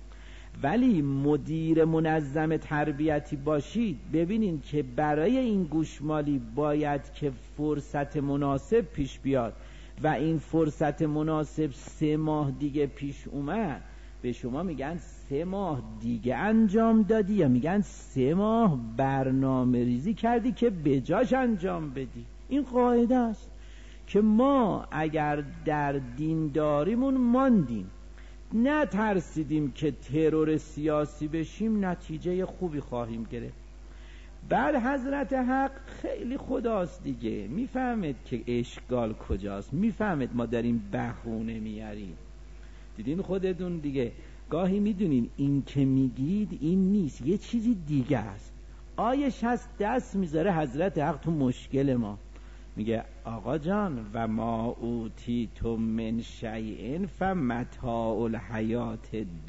ولی مدیر منظم تربیتی باشید، ببینین که برای این گوشمالی باید که فرصت مناسب پیش بیاد و این فرصت مناسب 3 ماه دیگه پیش اومد، به شما میگن 3 ماه دیگه انجام دادی، یا میگن 3 ماه برنامه ریزی کردی که بجاش انجام بدی. این قاعده است که ما اگر در دینداریمون ماندیم، نه ترسیدیم که ترور سیاسی بشیم، نتیجه خوبی خواهیم گرفت. بعد حضرت حق خیلی خداست دیگه، میفهمید که اشکال کجاست، میفهمید ما داریم بهونه میاریم. دیدین خودتون دیگه، گاهی میدونین این که میگید این نیست، یه چیزی دیگه است. آیش هست دست میذاره حضرت حق تو مشکل ما، میگه آقا جان و ما اوتیتم من شیء فمتاع الحیات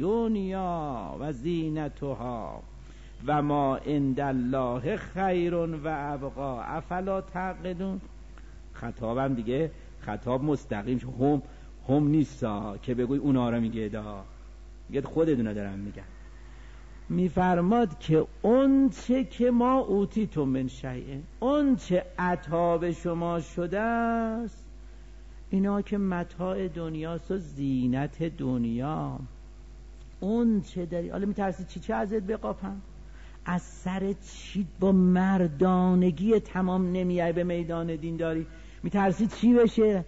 الدنیا و زینتها و ما عند الله خیر و ابقا افلا تعقلون. خطابم دیگه خطاب مستقیم، هم نیستا که بگوی اونا رو میگه دا، میگه خودتون دارم میگن. میفرماد که اون چه که ما اوتیتم من شیء، اون چه عطا به شما شده است، اینا که متاع دنیاست و زینت دنیا. اون چه داری، حالا میترسی چی ازت بقاپم؟ از سر چی با مردانگی تمام نمیای به میدان دینداری؟ میترسی چی بشه؟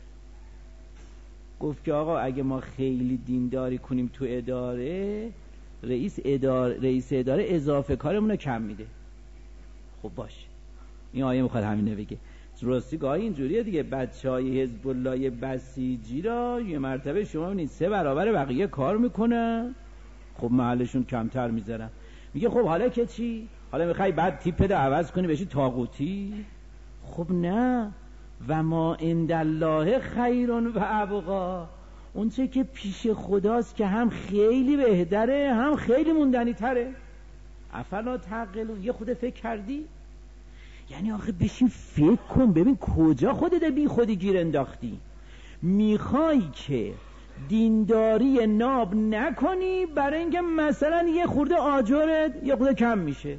گفت که آقا اگه ما خیلی دینداری کنیم تو اداره، رئیس اداره اضافه کارمون رو کم میده. خب باشه، این آیه میخواد همینه بگه. راستی گاهی اینجوریه دیگه، بچهای حزب الله بسیجی را یه مرتبه شما ببینید 3 برابر بقیه کار میکنن، خب محلشون کمتر میذارن. میگه خب حالا که چی؟ حالا میخوای بعد تیپت عوض کنی بشی طاغوتی؟ خب نه، و ما عند الله خیر و ابقا، اون چه که پیش خداست که هم خیلی بهتره هم خیلی موندنی تره. افلا تعقلون. یه خود فکر کردی؟ یعنی آخه بشین فکر کن ببین کجا خودت بی خودی گیر انداختی. میخوای که دینداری ناب نکنی برای اینکه مثلا یه خورده آجرت یه خورده کم میشه.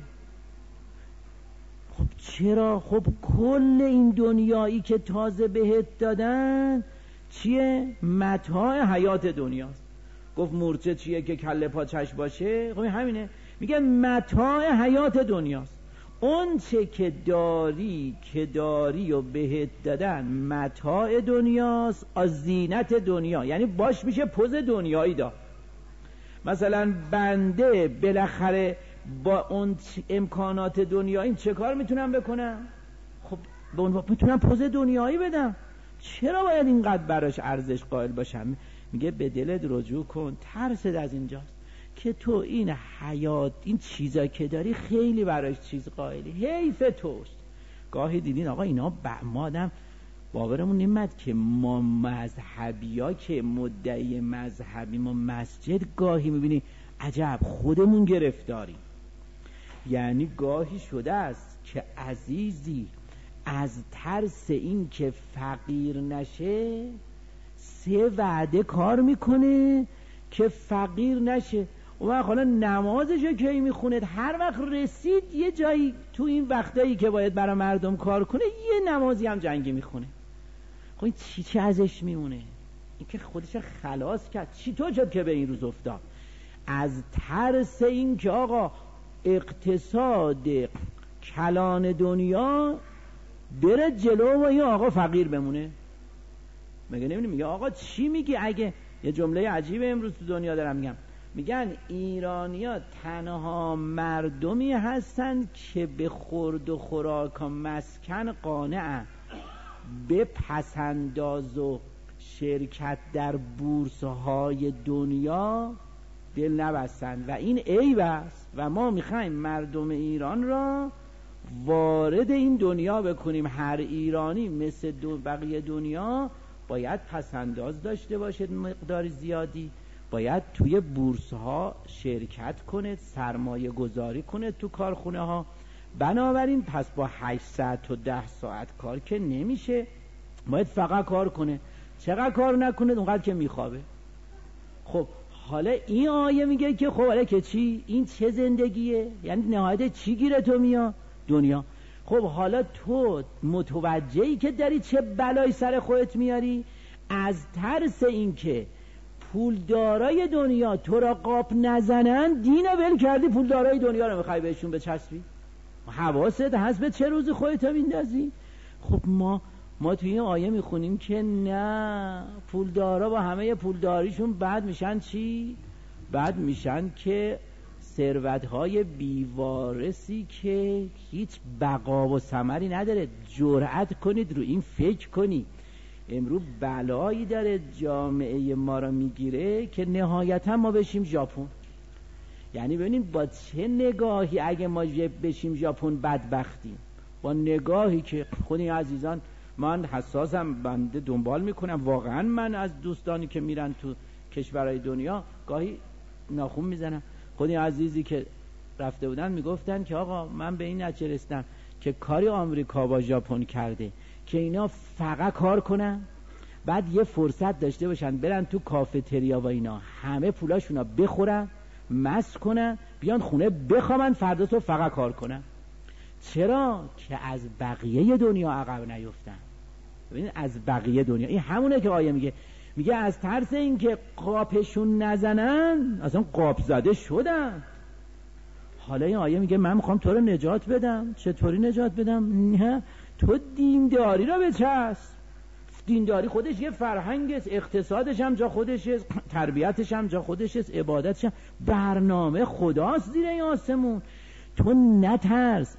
خب چرا؟ خب کل این دنیایی که تازه بهت دادن چیه؟ متاع حیات دنیاست. گفت مورچه چیه که کله پاچش باشه؟ خب همینه، میگن متاع حیات دنیاست. اون چه که داری و بهت دادن متاع دنیاست، از زینت دنیا، یعنی باش میشه پوز دنیایی داد. مثلا بنده بالاخره با اون امکانات دنیایی چه کار میتونم بکنم؟ خب به اون میتونم پوز دنیایی بدم. چرا باید اینقدر براش ارزش قائل باشم؟ میگه به دلت رجوع کن، ترست از اینجاست که تو این حیات، این چیزا که داری خیلی براش چیز قائلی، حیف توست. گاهی دیدین آقا اینا ما آدم باورمون نمیاد که ما مذهبی ها که مدعی مذهبی، ما مسجد گاهی میبینی عجب خودمون گرفتاریم. یعنی گاهی شده است که عزیزی از ترس این که فقیر نشه 3 وعده کار میکنه که فقیر نشه. و حالا نمازشو کی میخونه؟ هر وقت رسید یه جایی تو این وقتایی که باید برای مردم کار کنه یه نمازی هم جنگی میخونه. خب این چی ازش میمونه؟ این که خودش خلاص کرد. چی تو شد که به این روز افتاد؟ از ترس این که آقا اقتصاد کلان دنیا بره جلو و این آقا فقیر بمونه. مگه نمیدونی؟ میگه آقا چی میگی؟ اگه یه جمله عجیب امروز تو دنیا دارم میگم، میگن ایرانی‌ها تنها مردمی هستن که به خورد و خوراک و مسکن قانعن، به پسنداز و شرکت در بورس‌های دنیا دل نبستن و این عیب است و ما میخوایم مردم ایران را وارد این دنیا بکنیم. هر ایرانی مثل بقیه دنیا باید پسنداز داشته باشه، مقدار زیادی باید توی بورس ها شرکت کنه، سرمایه گذاری کنه تو کارخونه ها. بنابراین پس با 8 ساعت و 10 ساعت کار که نمیشه، باید فقط کار کنه. چقدر کار نکنه اونقدر که میخوابه. خب حالا این آیه میگه که خب حالا که چی؟ این چه زندگیه؟ یعنی نهایت چی گیره تو میاد؟ دنیا. خب حالا تو متوجهی که داری چه بلایی سر خودت میاری؟ از ترس این که پولدارای دنیا تو را قاپ نزنن دین ول کردی، پولدارای دنیا رو میخوای بهشون بچسبی؟ حواست هست به چه روز خودت میندازی؟ خب ما توی این آیه میخونیم که نه، پولدارا با همه پولداریشون بعد میشن چی؟ بعد میشن که ثروت‌های بیوارثی که هیچ بقا و ثمری نداره. جرأت کنید رو این فکر کنی. امروز بلایی داره جامعه ما را میگیره که نهایتا ما بشیم ژاپن. یعنی ببینید با چه نگاهی اگه ما بشیم ژاپن بدبختیم. با نگاهی که خود این عزیزان، من حساسم، بنده دنبال میکنم واقعا. من از دوستانی که میرن تو کشورهای دنیا گاهی ناخون میزنم. خود این عزیزی که رفته بودن میگفتن که آقا من به این نتیجه رسیدم که کاری آمریکا با ژاپن کرده که اینا فقط کار کنن، بعد یه فرصت داشته باشن برن تو کافتریا و اینا همه پولاشونا بخورن، مست کنن، بیان خونه بخوابن، فردا تو فقط کار کنن. چرا؟ که از بقیه دنیا عقب نیفتن. ببینید از بقیه دنیا، این همونه که آیه میگه از ترس این که قاپشون نزنن اصلا قاپ زده شدن. حالا این آیه میگه من میخوام تو رو نجات بدم. چطوری نجات بدم؟ نه، تو دینداری رو بچسب. دینداری خودش یه فرهنگ است، اقتصادش هم جا خودش است، تربیتش هم جا خودش است، عبادتش هم برنامه خداست زیر این آسمون. تو نترس.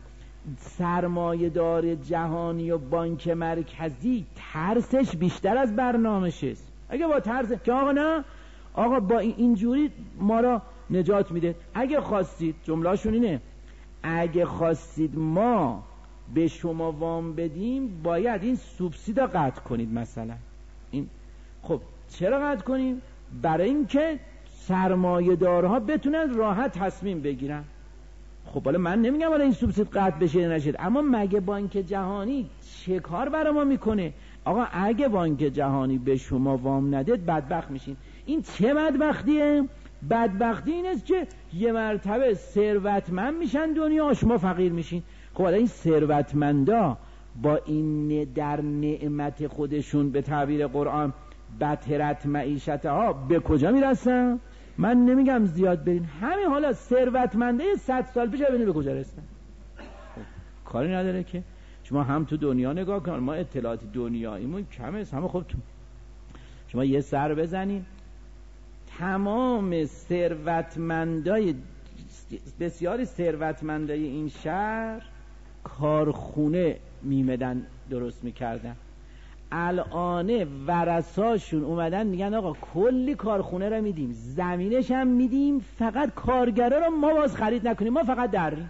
سرمایه دار جهانی و بانک مرکزی ترسش بیشتر از برنامه‌ش است. اگه با ترس که آقا نه، آقا با اینجوری ما را نجات میده، اگه خواستید، جمله‌شون اینه، اگه خواستید ما به شما وام بدیم باید این سوبسید رو قطع کنید مثلا. این خب چرا قطع کنیم؟ برای اینکه سرمایه دارها بتونن راحت تصمیم بگیرن. خب حالا من نمیگم حالا این سوبسید قطع بشه یا نشه، اما مگه بانک جهانی چه کار برای ما میکنه؟ آقا اگه بانک جهانی به شما وام ندید بدبخت میشین. این چه بدبختیه؟ بدبختی این است که یه مرتبه ثروتمند میشن دنیا، شما فقیر میشین. خب حالا این ثروتمندا با این در نعمت خودشون به تعبیر قرآن بترت معیشتها به کجا میرسن؟ من نمیگم زیاد برین، همین حالا ثروتمنده 100 سال پیش ببینید به کجا رسیدن. کاری نداره که شما هم تو دنیا نگاه کن، ما اطلاعات دنیاییمون کمه، همه خب تو شما یه سر بزنید تمام ثروتمندای بسیاری ثروتمندای این شهر کارخونه میمدن درست میکردن. الان ورثاشون اومدن میگن آقا کلی کارخونه رو میدیم، زمینش هم میدیم، فقط کارگرا رو ما باز خرید نکنیم، ما فقط دریم.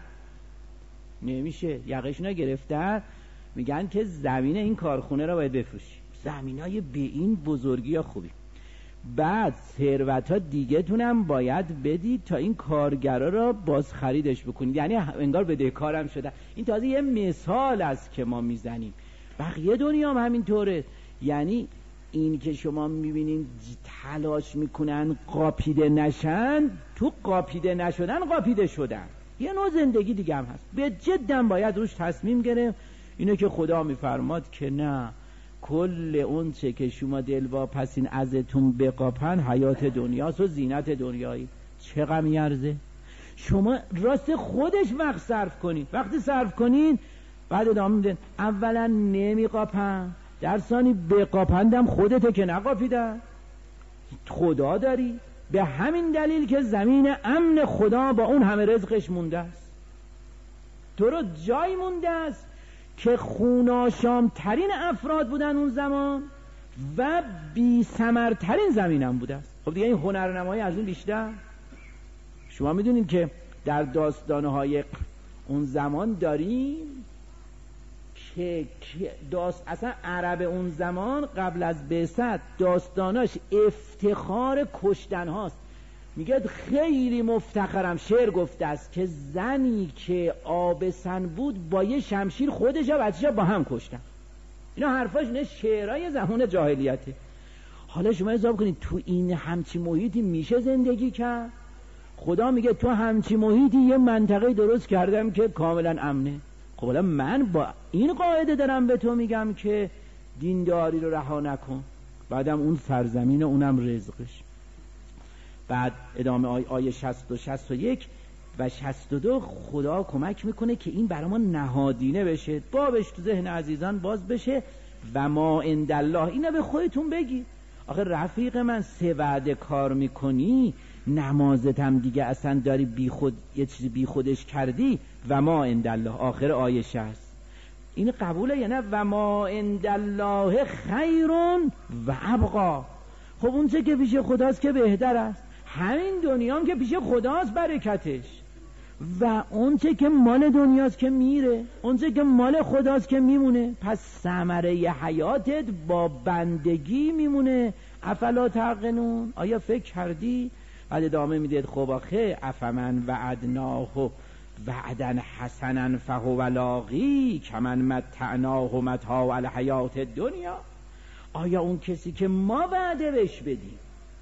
نمیشه، یقشون رو گرفتن، میگن که زمین این کارخونه رو باید بفروشی. زمینای به این بزرگی یا خوبی، بعد ثروت ها دیگه تونم باید بدید تا این کارگرا رو باز خریدش بکنید. یعنی انگار بدهکارم شده. این تازه یه مثال است که ما میزنیم، بقیه دنیا هم همینطوره. یعنی این که شما میبینین تلاش میکنن قاپیده نشن، تو قاپیده نشدن قاپیده شدن. یه نوع زندگی دیگه هم هست، به جداً باید روش تصمیم گرفت. اینو که خدا میفرماد که نه، کل اون چه که شما دلواپسین ازتون بقاپن حیات دنیاست و زینت دنیایی. چه غمی ارزه شما راست خودش وقت صرف کنید. وقتی صرف کنید بعد ادامه میدن اولا نمیقاپن، در ثانی بقاپندم خودته که نقاپیدن، خدا داری. به همین دلیل که زمین امن خدا با اون همه رزقش مونده است، تو رو جای مونده است که خوناشام ترین افراد بودن اون زمان و بی ثمر ترین زمینم بوده است. خب دیگه این هنرنمایی از این بیشتر. شما میدونید که در داستانهای اون زمان داریم که اصلا عرب اون زمان قبل از بعثت داستاناش افتخار کشتن هاست. میگه خیلی مفتخرم، شعر گفته است که زنی که آبسن بود با یه شمشیر خودش و بچه‌ها با هم کشتن. اینا حرفاش نه، شعرهای زمان جاهلیته. حالا شما حساب کنید تو این همچی محیطی میشه زندگی کرد؟ خدا میگه تو همچی محیطی یه منطقه درست کردم که کاملا امنه. خب حالا من با این قاعده دارم به تو میگم که دینداری رو رها نکن، بعدم اون سرزمین اونم رزقش. بعد ادامه آیه 60 و 61 و 62 خدا کمک میکنه که این برای ما نهادینه بشه، بابش تو ذهن عزیزان باز بشه. و ما عندالله، اینو به خودتون بگی. آخه رفیق من 3 وعده کار میکنی، نمازت هم دیگه اصلا داری بی خود یه چیزی بی خودش کردی. و ما عندالله آخر آیه 60 این قبوله یا نه؟ و ما عندالله خیر و ابقا. خب اون چه که پیش خداست که بهتر است، همین دنیا هم که پیش خداست برکتش، و اون چه که مال دنیاست که میره، اون چه که مال خداست که میمونه. پس ثمره حیاتت با بندگی میمونه. افلا تعقلون، آیا فکر کردی؟ بعد ادامه میدید خب آخه افمن وعدناه وعدا حسنا فهو لاقی کمن متعناه متاع الحیات الدنیا. آیا اون کسی که ما وعده بهش بدیم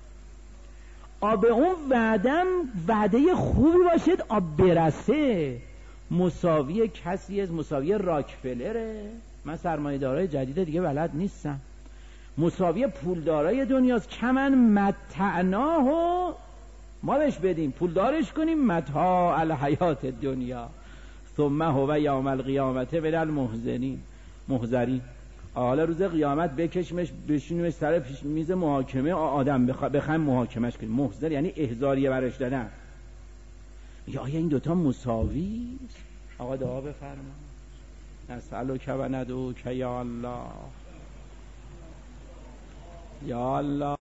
آب اون وعده خوبی باشد، آب برسه، مساوی کسی از مساوی راکفلره؟ من سرمایه‌دارای جدید دیگه بلد نیستم. مساوی پولدارای دنیاست. کمن متعناه، ما بهش بدیم پولدارش کنیم، متاع الحیات دنیا ثم هو یوم القیامت من المحضرین. حالا روز قیامت بکشمش بشینیمش سر میز محاکمه آدم بخوایم محاکمش کنیم. محضر یعنی احضاریه برش دادن. یا آیا این دوتا مساوی است؟ آقا دعا بفرما. نسألک و ندعوک یا الله، یا الله.